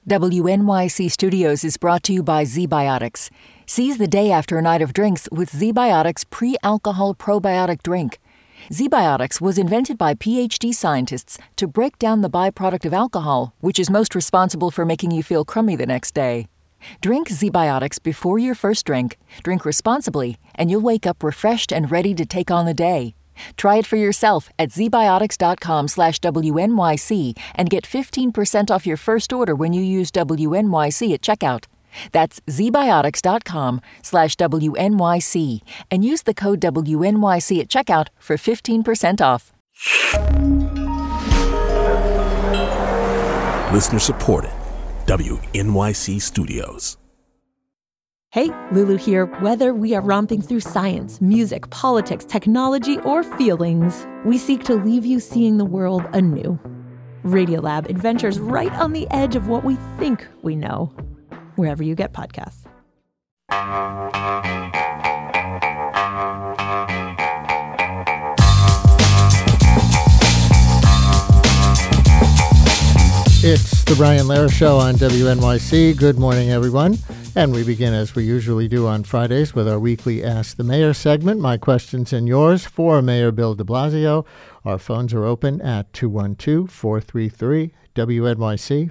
WNYC Studios is brought to you by ZBiotics. Seize the day after a night of drinks with ZBiotics pre-alcohol probiotic drink. ZBiotics was invented by PhD scientists to break down the byproduct of alcohol, which is most responsible for making you feel crummy the next day. Drink ZBiotics before your first drink, drink responsibly, and you'll wake up refreshed and ready to take on the day. Try it for yourself at zbiotics.com/WNYC and get 15% off your first order when you use WNYC at checkout. That's zbiotics.com/WNYC and use the code WNYC at checkout for 15% off. Listener supported. WNYC Studios. Hey, Lulu here. Whether we are romping through science, music, politics, technology, or feelings, we seek to leave you seeing the world anew. Radiolab adventures right on the edge of what we think we know. Wherever you get podcasts. It's the Brian Lehrer Show on WNYC. Good morning, everyone. And we begin, as we usually do on Fridays, with our weekly Ask the Mayor segment. My questions and yours for Mayor Bill de Blasio. Our phones are open at 212-433-WNYC,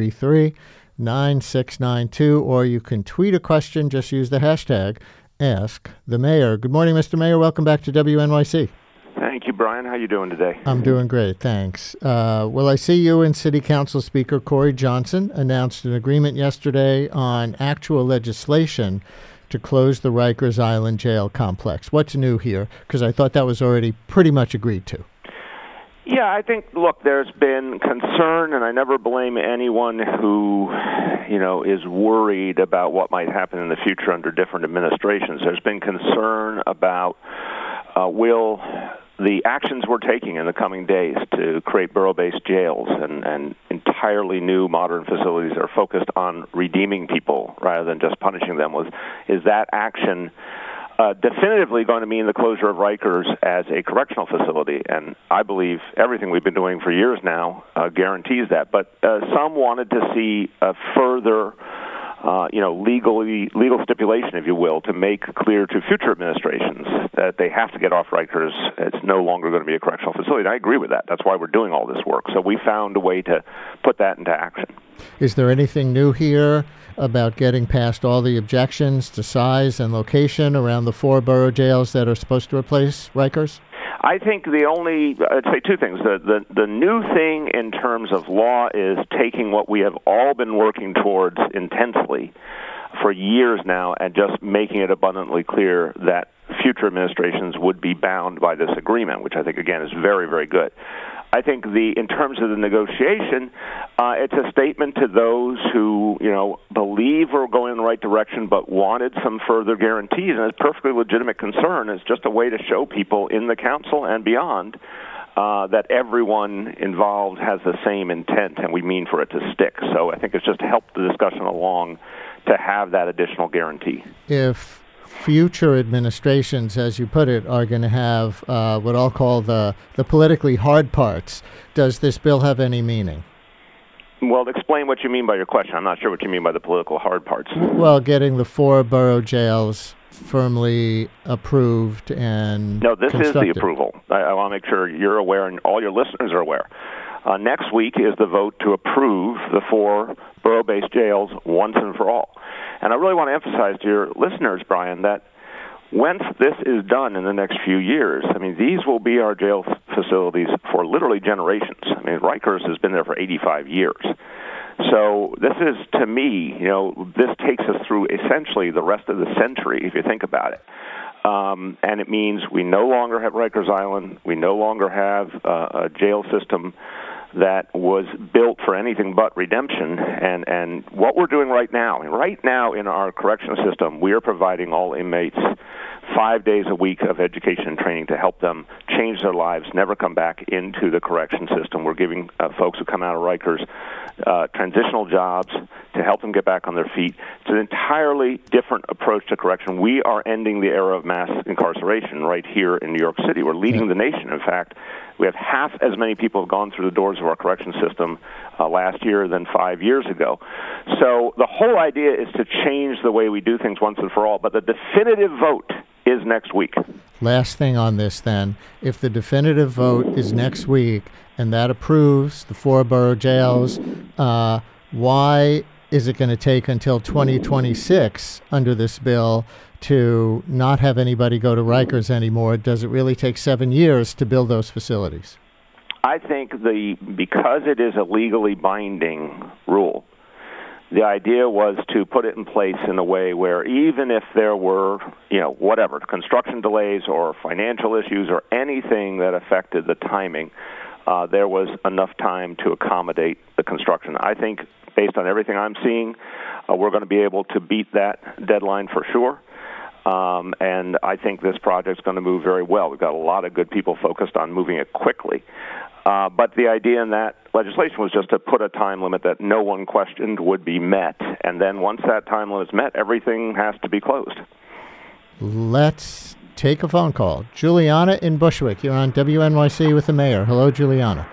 433-9692, or you can tweet a question. Just use the hashtag Ask the Mayor. Good morning, Mr. Mayor. Welcome back to WNYC. Thank you, Brian. How you doing today? I'm doing great, thanks. Well, I see you and City Council Speaker Corey Johnson announced an agreement yesterday on actual legislation to close the Rikers Island jail complex. What's new here? Because I thought that was already pretty much agreed to. Yeah, I think, look, there's been concern, and I never blame anyone who, is worried about what might happen in the future under different administrations. There's been concern about will the actions we're taking in the coming days to create borough-based jails and entirely new modern facilities that are focused on redeeming people rather than just punishing them, is that action definitively going to mean the closure of Rikers as a correctional facility? And I believe everything we've been doing for years now guarantees that. But some wanted to see a further legal stipulation, if you will, to make clear to future administrations that they have to get off Rikers. It's no longer going to be a correctional facility. And I agree with that. That's why we're doing all this work. So we found a way to put that into action. Is there anything new here about getting past all the objections to size and location around the 4 borough jails that are supposed to replace Rikers? I think I'd say two things. The new thing in terms of law is taking what we have all been working towards intensely for years now and just making it abundantly clear that future administrations would be bound by this agreement, which I think, again, is very, very good. I think in terms of the negotiation, it's a statement to those who, believe we're going in the right direction but wanted some further guarantees, and it's a perfectly legitimate concern. It's just a way to show people in the council and beyond that everyone involved has the same intent, and we mean for it to stick. So I think it's just helped the discussion along to have that additional guarantee. If future administrations, as you put it, are going to have what I'll call the politically hard parts, does this bill have any meaning? Well, explain what you mean by your question. I'm not sure what you mean by the political hard parts. Well, getting the 4 borough jails firmly approved and No, this constructed. is the approval. I want to make sure you're aware and all your listeners are aware. Next week is the vote to approve the 4 borough-based jails once and for all. And I really want to emphasize to your listeners, Brian, that once this is done in the next few years, these will be our jail facilities for literally generations. Rikers has been there for 85 years. So this is, to me, this takes us through essentially the rest of the century, if you think about it. And it means we no longer have Rikers Island. We no longer have a jail system that was built for anything but redemption. And what we're doing right now in our correctional system, we are providing all inmates 5 days a week of education and training to help them change their lives, never come back into the correction system. We're giving folks who come out of Rikers transitional jobs to help them get back on their feet. It's an entirely different approach to correction. We are ending the era of mass incarceration right here in New York City. We're leading the nation, in fact, We have half as many people have gone through the doors of our correction system last year than 5 years ago. So the whole idea is to change the way we do things once and for all. But the definitive vote is next week. Last thing on this, then. If the definitive vote is next week and that approves the 4 borough jails, why is it going to take until 2026 under this bill to not have anybody go to Rikers anymore? Does it really take 7 years to build those facilities? I think because it is a legally binding rule, the idea was to put it in place in a way where even if there were, whatever, construction delays or financial issues or anything that affected the timing, there was enough time to accommodate the construction. I think, based on everything I'm seeing, we're going to be able to beat that deadline for sure. And I think this project's going to move very well. We've got a lot of good people focused on moving it quickly. But the idea in that legislation was just to put a time limit that no one questioned would be met. And then once that time limit is met, everything has to be closed. Let's take a phone call. Juliana in Bushwick, you're on WNYC with the mayor. Hello, Juliana.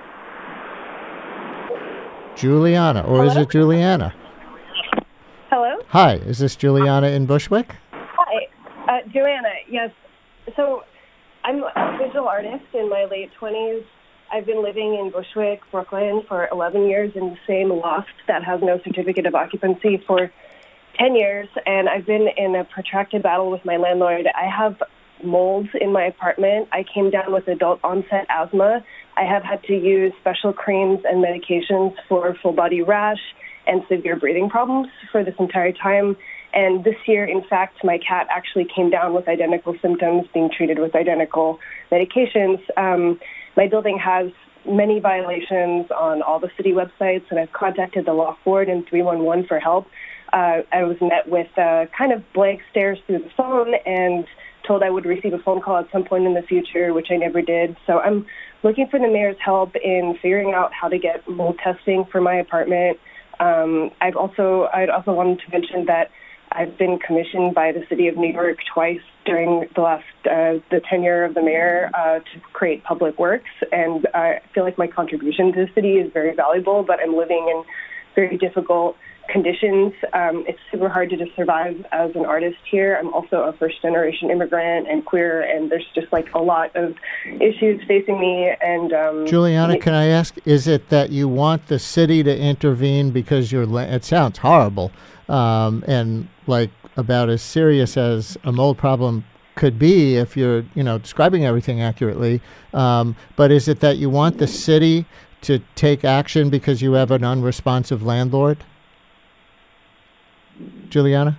Juliana, or Hello? is it Juliana? Hello? Hi, is this Juliana in Bushwick? Hi, Joanna, yes. So I'm a visual artist in my late 20s. I've been living in Bushwick, Brooklyn for 11 years in the same loft that has no certificate of occupancy for 10 years, and I've been in a protracted battle with my landlord. I have molds in my apartment. I came down with adult onset asthma. I have had to use special creams and medications for full body rash and severe breathing problems for this entire time. And this year, in fact, my cat actually came down with identical symptoms, being treated with identical medications. My building has many violations on all the city websites, and I've contacted the loft board and 311 for help. I was met with kind of blank stares through the phone and told I would receive a phone call at some point in the future, which I never did. So I'm looking for the mayor's help in figuring out how to get mold testing for my apartment. I'd also wanted to mention that I've been commissioned by the city of New York twice during the last the tenure of the mayor to create public works, and I feel like my contribution to the city is very valuable, but I'm living in very difficult conditions. It's super hard to just survive as an artist here. I'm also a first-generation immigrant and queer, and there's just like a lot of issues facing me. And Juliana, can I ask, is it that you want the city to intervene because it sounds horrible, and like about as serious as a mold problem could be if you're, describing everything accurately, but is it that you want the city to take action because you have an unresponsive landlord? Juliana?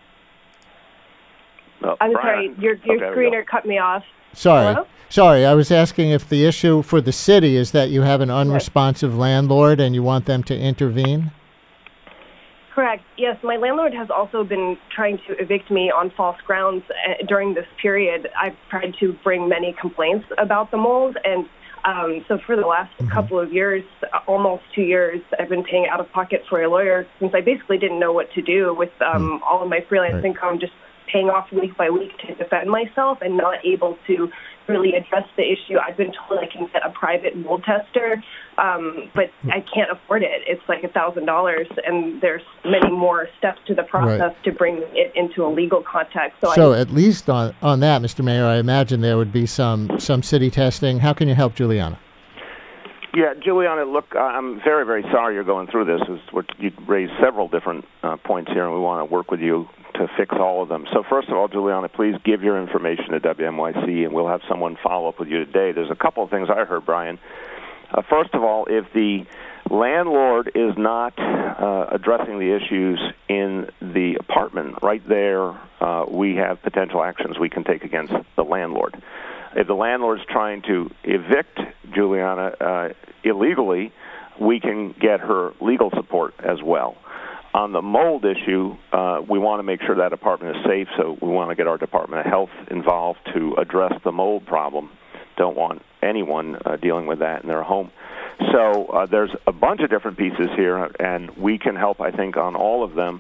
I'm sorry, your screener cut me off. Sorry, I was asking if the issue for the city is that you have an unresponsive landlord and you want them to intervene? Correct. Yes, my landlord has also been trying to evict me on false grounds during this period. I've tried to bring many complaints about the mold, and so for the last couple of years, almost 2 years, I've been paying out of pocket for a lawyer since I basically didn't know what to do with all of my freelance income, just paying off week by week to defend myself and not able to really address the issue. I've been told I can get a private mold tester, but I can't afford it. It's like $1,000, and there's many more steps to the process to bring it into a legal context. So at least on that, Mr. Mayor, I imagine there would be some city testing. How can you help, Juliana? Yeah, Juliana, look, I'm very, very sorry you're going through this. You raised several different points here, and we want to work with you to fix all of them. So first of all, Juliana, please give your information to WNYC, and we'll have someone follow up with you today. There's a couple of things I heard, Brian. First of all, if the landlord is not addressing the issues in the apartment, right there we have potential actions we can take against the landlord. If the landlord's trying to evict Juliana illegally, we can get her legal support as well. On the mold issue, we want to make sure that apartment is safe, so we want to get our Department of Health involved to address the mold problem. Don't want anyone dealing with that in their home. So there's a bunch of different pieces here, and we can help, I think, on all of them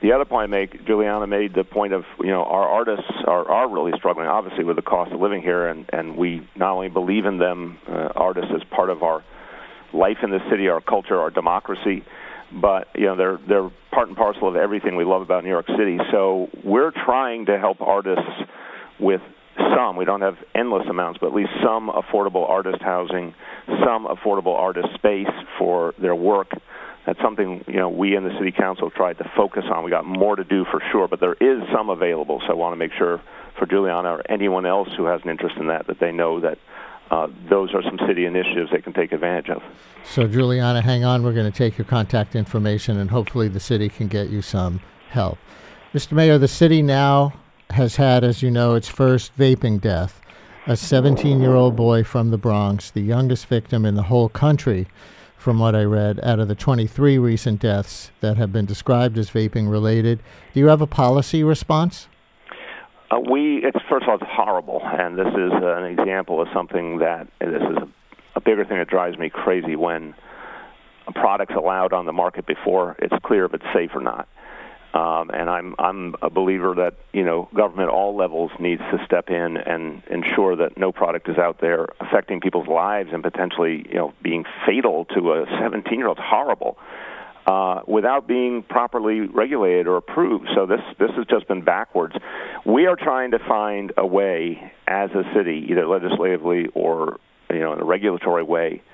The other point I make, Juliana made the point of, our artists are really struggling, obviously, with the cost of living here, and we not only believe in them, artists, as part of our life in the city, our culture, our democracy, but they're part and parcel of everything we love about New York City. So we're trying to help artists with some, we don't have endless amounts, but at least some affordable artist housing, some affordable artist space for their work. That's something, we in the City Council tried to focus on. We got more to do for sure, but there is some available. So I want to make sure for Juliana or anyone else who has an interest in that they know that those are some city initiatives they can take advantage of. So, Juliana, hang on. We're going to take your contact information, and hopefully the city can get you some help. Mr. Mayor, the city now has had, as you know, its first vaping death. A 17-year-old boy from the Bronx, the youngest victim in the whole country, from what I read, out of the 23 recent deaths that have been described as vaping-related. Do you have a policy response? First of all, it's horrible, and this is an example of something this is a bigger thing that drives me crazy when a product's allowed on the market before it's clear if it's safe or not. And I'm a believer that, government at all levels needs to step in and ensure that no product is out there affecting people's lives and potentially, being fatal to a 17-year-old. It's horrible. Without being properly regulated or approved. So this has just been backwards. We are trying to find a way as a city, either legislatively or in a regulatory way,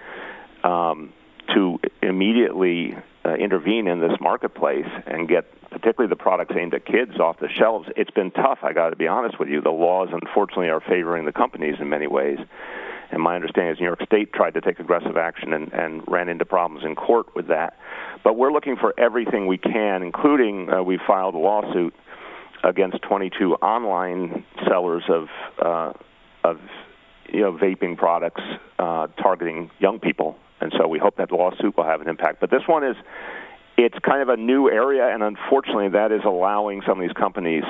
to immediately intervene in this marketplace and get particularly the products aimed at kids off the shelves. It's been tough, I got to be honest with you. The laws, unfortunately, are favoring the companies in many ways. And my understanding is New York State tried to take aggressive action and ran into problems in court with that. But we're looking for everything we can, including we filed a lawsuit against 22 online sellers of vaping products targeting young people. And so we hope that lawsuit will have an impact. But this one it's kind of a new area, and unfortunately that is allowing some of these companies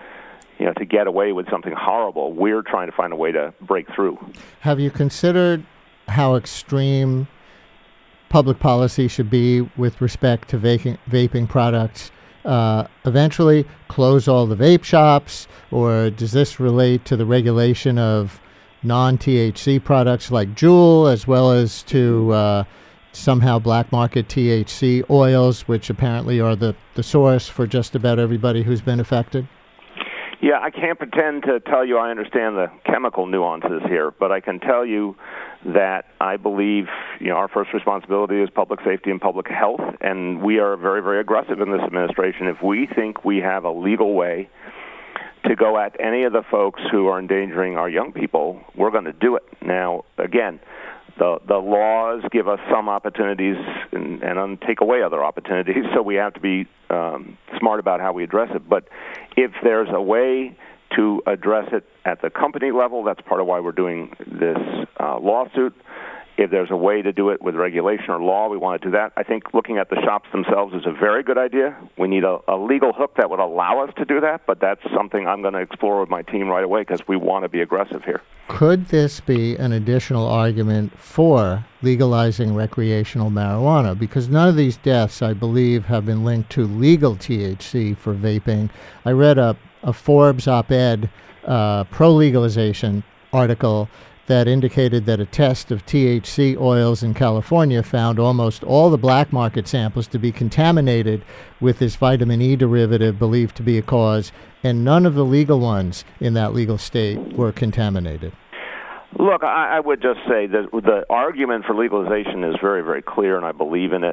to get away with something horrible. We're trying to find a way to break through. Have you considered how extreme public policy should be with respect to vaping products? Eventually close all the vape shops, or does this relate to the regulation of non-THC products like Juul, as well as to somehow black market THC oils, which apparently are the source for just about everybody who's been affected? Yeah, I can't pretend to tell you I understand the chemical nuances here, but I can tell you that I believe, our first responsibility is public safety and public health, and we are very, very aggressive in this administration. If we think we have a legal way to go at any of the folks who are endangering our young people, we're going to do it. Now, again, the laws give us some opportunities and take away other opportunities, so we have to be smart about how we address it. But if there's a way to address it at the company level, that's part of why we're doing this lawsuit. If there's a way to do it with regulation or law, we want to do that. I think looking at the shops themselves is a very good idea. We need a legal hook that would allow us to do that, but that's something I'm going to explore with my team right away because we want to be aggressive here. Could this be an additional argument for legalizing recreational marijuana? Because none of these deaths, I believe, have been linked to legal THC for vaping. I read a Forbes op-ed pro-legalization article that indicated that a test of THC oils in California found almost all the black market samples to be contaminated with this vitamin E derivative believed to be a cause, and none of the legal ones in that legal state were contaminated. Look, I would just say that the argument for legalization is very, very clear, and I believe in it.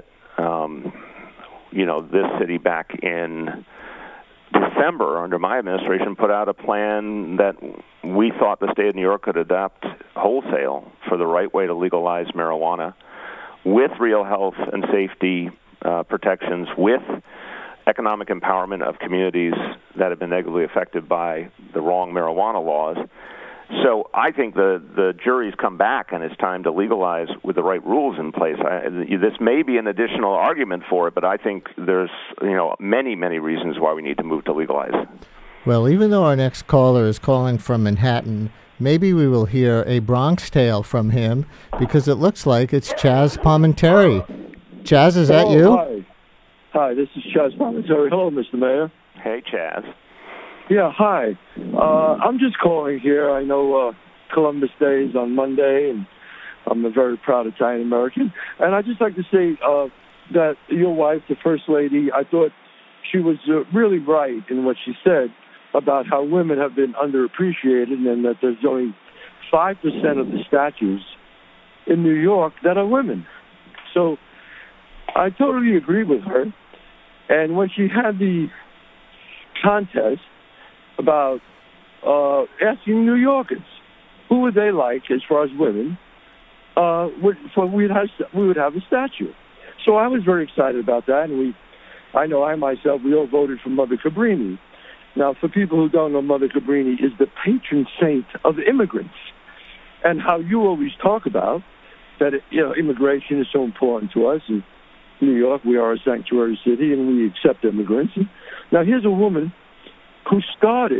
This city back in December, under my administration, put out a plan that we thought the state of New York could adopt wholesale for the right way to legalize marijuana with real health and safety protections, with economic empowerment of communities that have been negatively affected by the wrong marijuana laws. So I think the jury's come back, and it's time to legalize with the right rules in place. This may be an additional argument for it, but I think there's many, many reasons why we need to move to legalize. Well, even though our next caller is calling from Manhattan, maybe we will hear a Bronx tale from him, because it looks like it's Chaz Palminteri. Chaz, is that you? Hi. Hi, this is Chaz Palminteri. Hello, Mr. Mayor. Hey, Chaz. Yeah, hi. I'm just calling here. I know Columbus Day is on Monday, and I'm a very proud Italian-American. And I'd just like to say that your wife, the First Lady, I thought she was really right in what she said about how women have been underappreciated and that there's only 5% of the statues in New York that are women. So I totally agree with her. And when she had the contest about asking New Yorkers who would they like as far as women, we would have a statue. So I was very excited about that, and I myself, we all voted for Mother Cabrini. Now, for people who don't know, Mother Cabrini is the patron saint of immigrants, and how you always talk about that, immigration is so important to us. In New York, we are a sanctuary city, and we accept immigrants. Now, here's a woman who started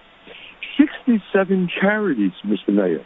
67 charities, Mr. Mayor.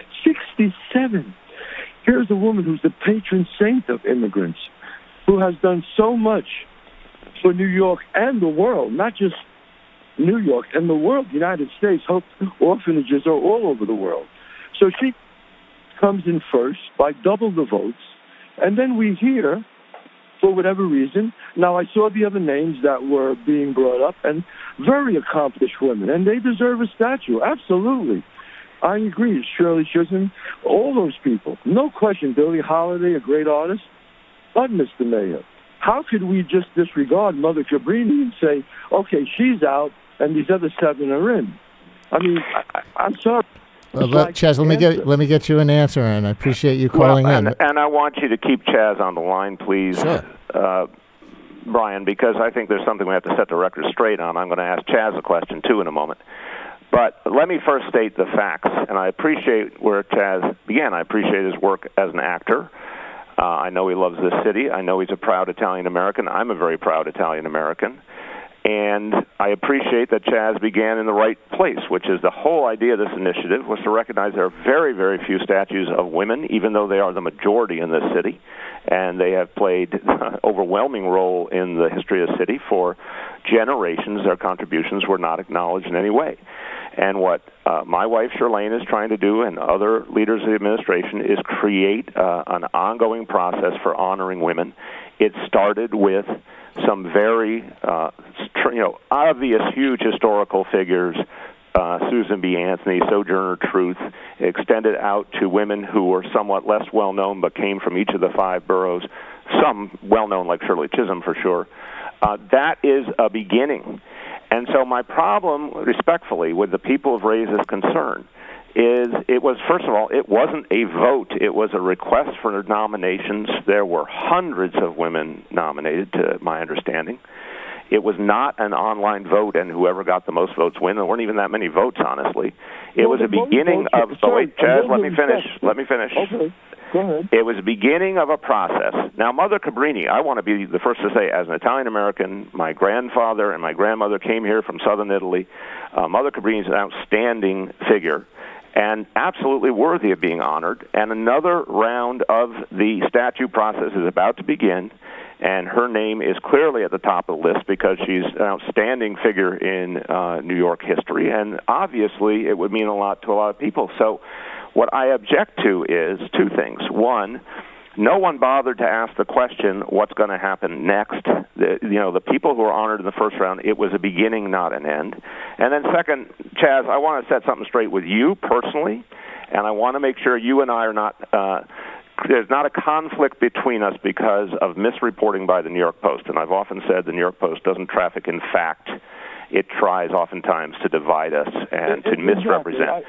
67. Here's a woman who's the patron saint of immigrants, who has done so much for New York and the world, not just New York and the world. The United States orphanages are all over the world. So she comes in first by double the votes, and then we hear, for whatever reason, now I saw the other names that were being brought up, and very accomplished women, and they deserve a statue, absolutely. I agree, Shirley Chisholm, all those people, no question. Billie Holiday, a great artist. But, Mr. Mayor, how could we just disregard Mother Cabrini and say, okay, she's out, and these other 7 are in? I mean, I'm sorry. Well, Chaz, let me get you an answer, and I appreciate you calling in. And I want you to keep Chaz on the line, please, sure. Brian, because I think there's something we have to set the record straight on. I'm going to ask Chaz a question, too, in a moment. But let me first state the facts, and I appreciate where Chaz began. I appreciate his work as an actor. I know he loves this city. I know he's a proud Italian-American. I'm a very proud Italian-American. And I appreciate that Chaz began in the right place, which is the whole idea of this initiative was to recognize there are very, very few statues of women, even though they are the majority in this city. And they have played an overwhelming role in the history of the city for generations. Their contributions were not acknowledged in any way. And what my wife, Shirlane, is trying to do, and other leaders of the administration, is create an ongoing process for honoring women. It started with some very, obvious, huge historical figures, Susan B. Anthony, Sojourner Truth, extended out to women who were somewhat less well-known but came from each of the 5 boroughs, some well-known like Shirley Chisholm for sure. That is a beginning. And so my problem, respectfully, with the people who've raised this concern is it was, first of all, it wasn't a vote. It was a request for nominations. There were hundreds of women nominated, to my understanding. It was not an online vote, and whoever got the most votes win. There weren't even that many votes, honestly. It was a beginning of... wait, Chaz, let me finish. Okay, go ahead. It was the beginning of a process. Now, Mother Cabrini, I want to be the first to say, as an Italian-American, my grandfather and my grandmother came here from southern Italy. Mother Cabrini is an outstanding figure and absolutely worthy of being honored. And another round of the statue process is about to begin, and her name is clearly at the top of the list because she's an outstanding figure in New York history, and obviously it would mean a lot to a lot of people. So what I object to is 2 things. One, no one bothered to ask the question, what's going to happen next? The people who were honored in the first round, it was a beginning, not an end. And then second, Chaz, I want to set something straight with you personally, and I want to make sure you and I are not... there's not a conflict between us because of misreporting by the New York Post. And I've often said the New York Post doesn't traffic in fact. It tries oftentimes to divide us and to misrepresent.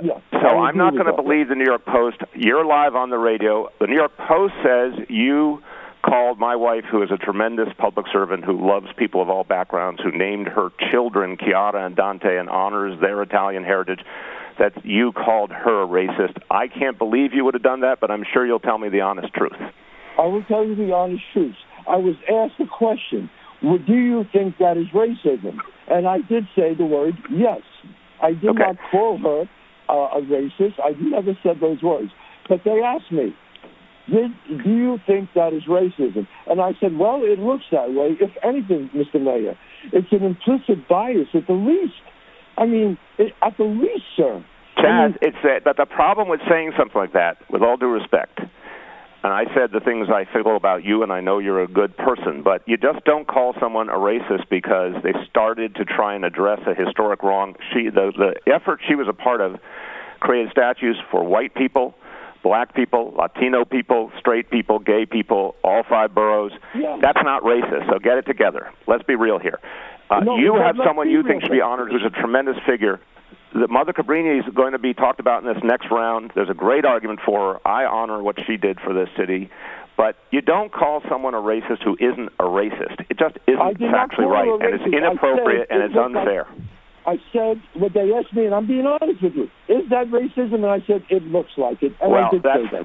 I'm not going to believe the New York Post. You're live on the radio. The New York Post says you called my wife, who is a tremendous public servant who loves people of all backgrounds, who named her children Chiara and Dante and honors their Italian heritage, that you called her a racist. I can't believe you would have done that, but I'm sure you'll tell me the honest truth. I will tell you the honest truth. I was asked a question, do you think that is racism? And I did say the word yes. I did not call her a racist. I never said those words. But they asked me, Do you think that is racism? And I said, well, it looks that way. If anything, Mr. Mayor, it's an implicit bias at the least. I mean, at the least, sir. Chaz, but the problem with saying something like that, with all due respect, and I said the things I feel about you, and I know you're a good person, but you just don't call someone a racist because they started to try and address a historic wrong. The effort she was a part of created statues for white people, black people, Latino people, straight people, gay people, all 5 boroughs. Yeah. That's not racist, so get it together. Let's be real here. You have someone you think should be honored who's a tremendous figure. Mother Cabrini is going to be talked about in this next round. There's a great argument for her. I honor what she did for this city. But you don't call someone a racist who isn't a racist. It just isn't factually right, and it's inappropriate, and it's unfair. I said what they asked me, and I'm being honest with you. Is that racism? And I said, it looks like it. And I did say that.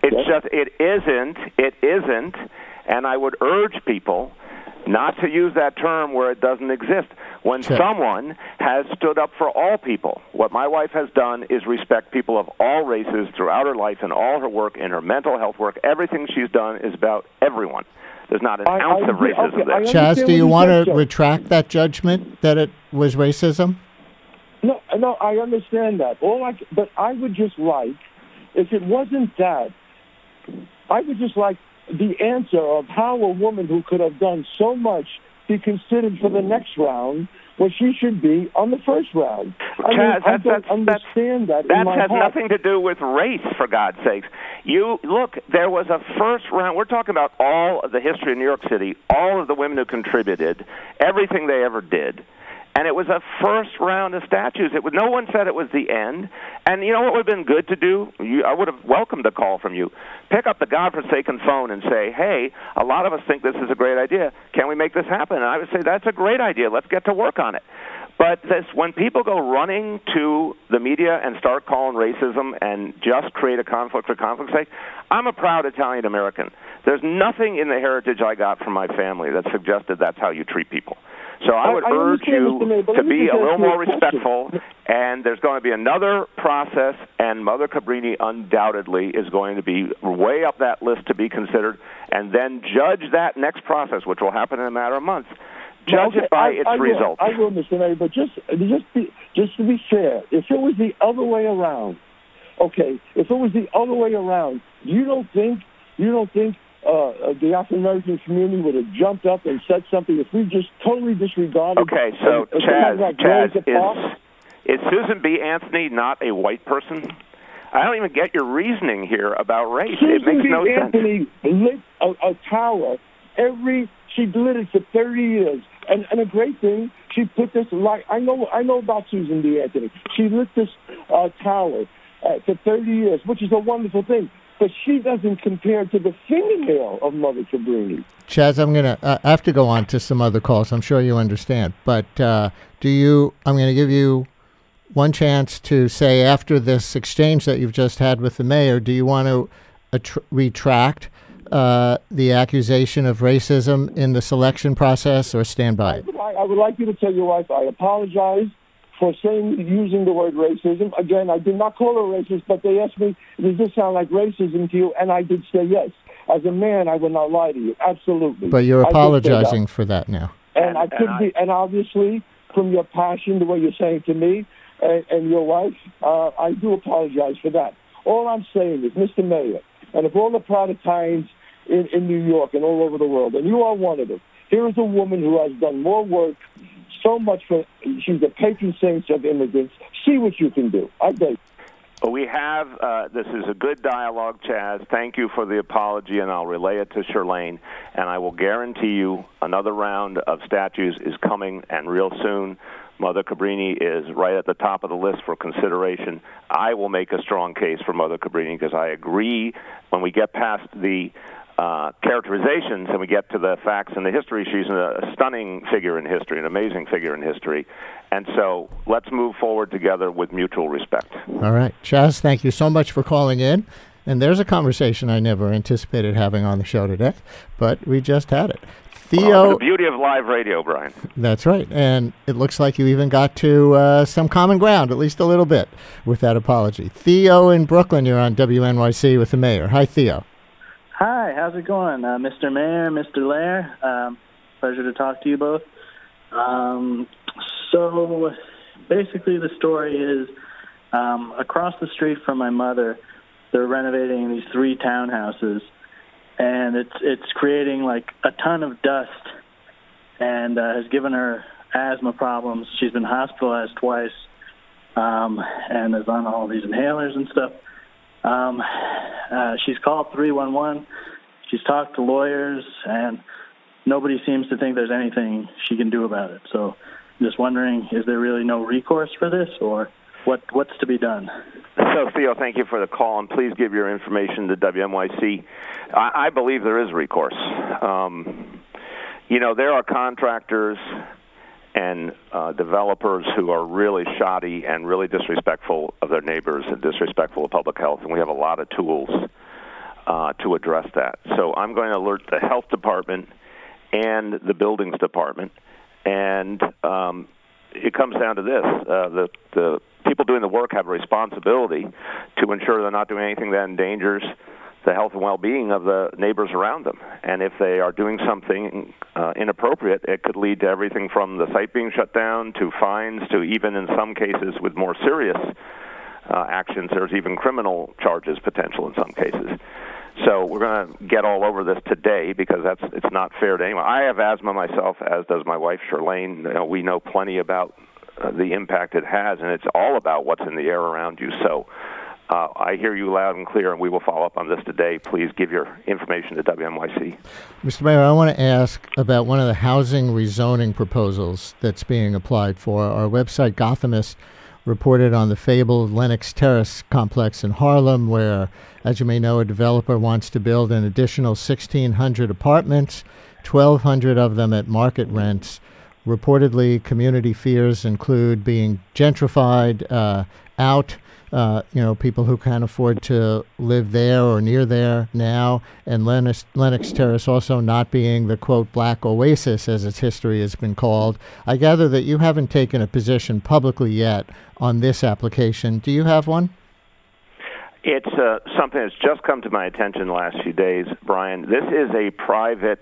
It isn't, and I would urge people not to use that term where it doesn't exist. When someone has stood up for all people, what my wife has done is respect people of all races throughout her life and all her work, in her mental health work. Everything she's done is about everyone. There's not an ounce of racism there. Chaz, do you want to retract that judgment that it was racism? No, I understand that. But I would just like, if it wasn't that, I would just like the answer of how a woman who could have done so much be considered for the next round where she should be on the first round. I don't understand that. That has nothing to do with race, for God's sakes. Look, there was a first round. We're talking about all of the history of New York City, all of the women who contributed, everything they ever did. And it was a first round of statues. No one said it was the end. And you know what would have been good to do? I would have welcomed a call from you. Pick up the godforsaken phone and say, hey, a lot of us think this is a great idea. Can we make this happen? And I would say, that's a great idea. Let's get to work on it. But when people go running to the media and start calling racism and just create a conflict for conflict's sake, I'm a proud Italian American. There's nothing in the heritage I got from my family that suggested that's how you treat people. So I would urge you to be a little more respectful, and there's going to be another process, and Mother Cabrini undoubtedly is going to be way up that list to be considered, and then judge that next process, which will happen in a matter of months. Judge it by its results. I will, Mr. Mayor, but just to be fair, if it was the other way around, you don't think the African-American community would have jumped up and said something if we just totally disregarded... Okay, so Chaz, is Susan B. Anthony not a white person? I don't even get your reasoning here about race. Susan it makes no B. sense. Anthony lit a tower she lit it for 30 years. And a great thing, she put this light... I know about Susan B. Anthony. She lit this tower for 30 years, which is a wonderful thing. But she doesn't compare to the fingernail of Mother Cabrini. Chaz, I'm going to have to go on to some other calls. I'm sure you understand. But I'm going to give you one chance to say, after this exchange that you've just had with the mayor, do you want to retract the accusation of racism in the selection process, or stand by it? I would like you to tell your wife I apologize for using the word racism. Again, I did not call her racist, but they asked me, does this sound like racism to you? And I did say yes. As a man, I would not lie to you. Absolutely. But you're apologizing for that now. And I could be, and obviously, from your passion, the way you're saying to me and your wife, I do apologize for that. All I'm saying is, Mr. Mayor, and of all the proud Italians in New York and all over the world, and you are one of them, here is a woman who has done more work, so much she's the patron saint of immigrants. See what you can do. I beg. We have, this is a good dialogue, Chaz. Thank you for the apology, and I'll relay it to Shirlane. And I will guarantee you another round of statues is coming, and real soon. Mother Cabrini is right at the top of the list for consideration. I will make a strong case for Mother Cabrini because I agree when we get past the characterizations and we get to the facts and the history, she's a stunning figure in history, an amazing figure in history. And so let's move forward together with mutual respect. All right. Chaz, thank you so much for calling in. And there's a conversation I never anticipated having on the show today, but we just had it. Theo, the beauty of live radio, Brian. That's right. And it looks like you even got to some common ground, at least a little bit, with that apology. Theo in Brooklyn, you're on WNYC with the mayor. Hi, Theo. Hi, how's it going, Mr. Mayor, Mr. Lair? Pleasure to talk to you both. So basically the story is across the street from my mother, they're renovating these 3 townhouses, and it's creating like a ton of dust and has given her asthma problems. She's been hospitalized twice and is on all these inhalers and stuff. She's called 311. She's talked to lawyers, and nobody seems to think there's anything she can do about it. So I'm just wondering, is there really no recourse for this, or what's to be done? So, Theo, thank you for the call, and please give your information to WNYC. I believe there is recourse. There are contractors and developers who are really shoddy and really disrespectful of their neighbors and disrespectful of public health, and we have a lot of tools to address that. So I'm going to alert the health department and the buildings department, and it comes down to this. The people doing the work have a responsibility to ensure they're not doing anything that endangers the health and well-being of the neighbors around them. And if they are doing something inappropriate, it could lead to everything from the site being shut down to fines to even in some cases with more serious actions, there's even criminal charges potential in some cases. So we're going to get all over this today because it's not fair to anyone. I have asthma myself, as does my wife, Charlene. We know plenty about the impact it has, and it's all about what's in the air around you. So I hear you loud and clear, and we will follow up on this today. Please give your information to WNYC. Mr. Mayor, I want to ask about one of the housing rezoning proposals that's being applied for. Our website, Gothamist, reported on the fabled Lenox Terrace complex in Harlem, where, as you may know, a developer wants to build an additional 1,600 apartments, 1,200 of them at market rents. Reportedly, community fears include being gentrified out, people who can't afford to live there or near there now, and Lenox Terrace also not being the, quote, black oasis, as its history has been called. I gather that you haven't taken a position publicly yet on this application. Do you have one? It's something that's just come to my attention the last few days, Brian. This is a private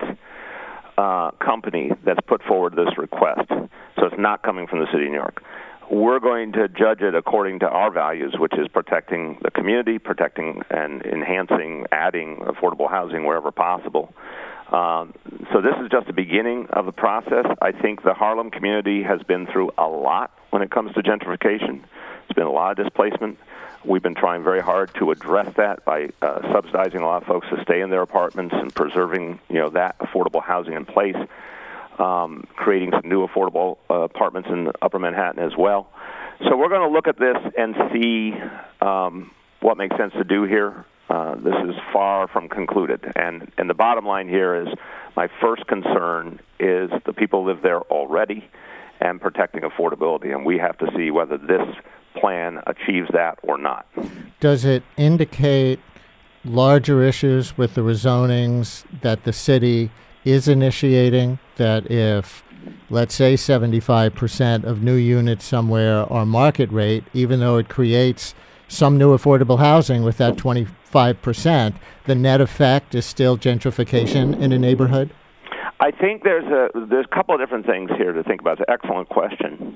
company that's put forward this request, so it's not coming from the city of New York. We're going to judge it according to our values, which is protecting the community, protecting and enhancing, adding affordable housing wherever possible. So this is just the beginning of the process. I think the Harlem community has been through a lot when it comes to gentrification. There's been a lot of displacement. We've been trying very hard to address that by subsidizing a lot of folks to stay in their apartments and preserving, that affordable housing in place. Creating some new affordable apartments in Upper Manhattan as well. So we're going to look at this and see what makes sense to do here. This is far from concluded. And the bottom line here is my first concern is the people live there already and protecting affordability. And we have to see whether this plan achieves that or not. Does it indicate larger issues with the rezonings that the city is initiating, that if, let's say, 75% of new units somewhere are market rate, even though it creates some new affordable housing with that 25%, the net effect is still gentrification in a neighborhood? I think there's a couple of different things here to think about. It's an excellent question.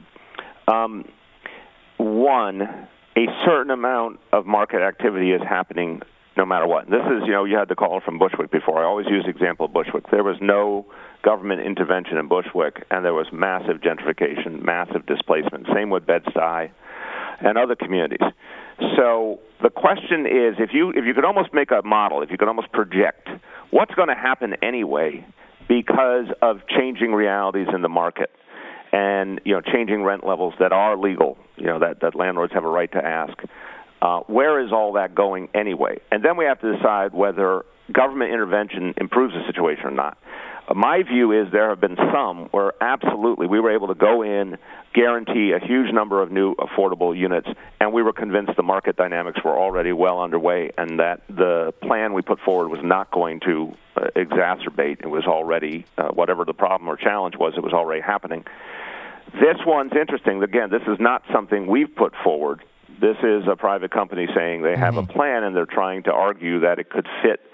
One, a certain amount of market activity is happening no matter what. This is, you had the caller from Bushwick before. I always use the example of Bushwick. There was no government intervention in Bushwick, and there was massive gentrification, massive displacement. Same with Bed-Stuy and other communities. So the question is, if you could almost make a model, if you could almost project what's going to happen anyway because of changing realities in the market and, changing rent levels that are legal, that landlords have a right to ask. Where is all that going anyway? And then we have to decide whether government intervention improves the situation or not. My view is there have been some where absolutely we were able to go in, guarantee a huge number of new affordable units, and we were convinced the market dynamics were already well underway and that the plan we put forward was not going to exacerbate. It was already, whatever the problem or challenge was, it was already happening. This one's interesting. Again, this is not something we've put forward. This is a private company saying they have a plan, and they're trying to argue that it could fit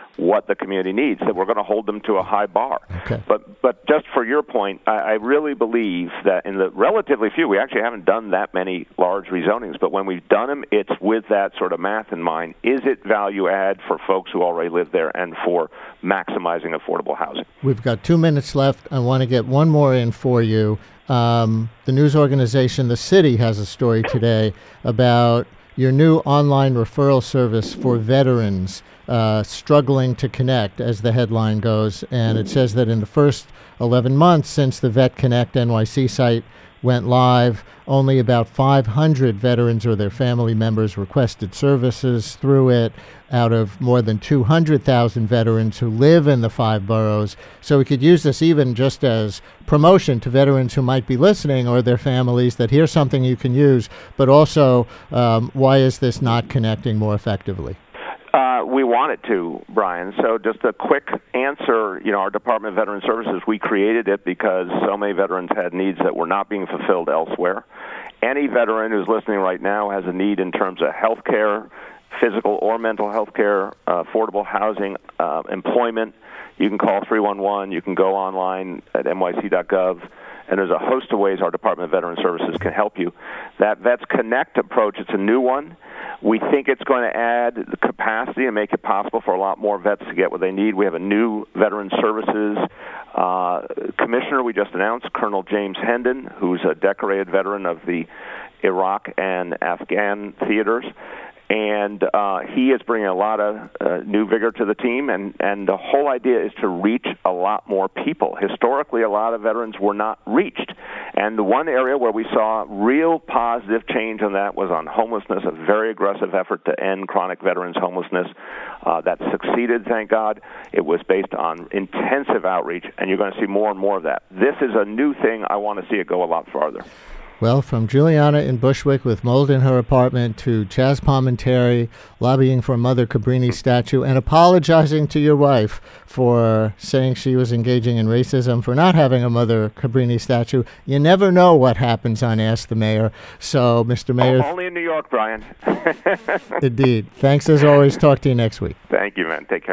what the community needs, that we're going to hold them to a high bar. Okay. But just for your point, I really believe that in the relatively few, we actually haven't done that many large rezonings, but when we've done them, it's with that sort of math in mind. Is it value add for folks who already live there and for maximizing affordable housing? We've got 2 minutes left. I want to get one more in for you. The news organization The City has a story today about your new online referral service for veterans struggling to connect, as the headline goes. And it says that in the first 11 months since the Vet Connect NYC site went live, only about 500 veterans or their family members requested services through it out of more than 200,000 veterans who live in the 5 boroughs. So we could use this even just as promotion to veterans who might be listening or their families, that here's something you can use, but also why is this not connecting more effectively? We want it to, Brian. So just a quick answer, our Department of Veteran Services, we created it because so many veterans had needs that were not being fulfilled elsewhere. Any veteran who's listening right now has a need in terms of health care, physical or mental health care, affordable housing, employment. You can call 311. You can go online at nyc.gov. And there's a host of ways our Department of Veteran Services can help you. That Vets Connect approach, it's a new one. We think it's going to add the capacity and make it possible for a lot more vets to get what they need. We have a new Veteran Services commissioner we just announced, Colonel James Hendon, who's a decorated veteran of the Iraq and Afghan theaters. And he is bringing a lot of new vigor to the team, and the whole idea is to reach a lot more people. Historically, a lot of veterans were not reached, and the one area where we saw real positive change on that was on homelessness, a very aggressive effort to end chronic veterans homelessness. That succeeded, thank God. It was based on intensive outreach, and you're going to see more and more of that. This is a new thing. I want to see it go a lot farther. Well, from Juliana in Bushwick with mold in her apartment to Chaz Palminteri lobbying for a Mother Cabrini statue and apologizing to your wife for saying she was engaging in racism for not having a Mother Cabrini statue. You never know what happens on Ask the Mayor. So, Mr. Mayor... Only in New York, Brian. Indeed. Thanks as always. Talk to you next week. Thank you, man. Take care.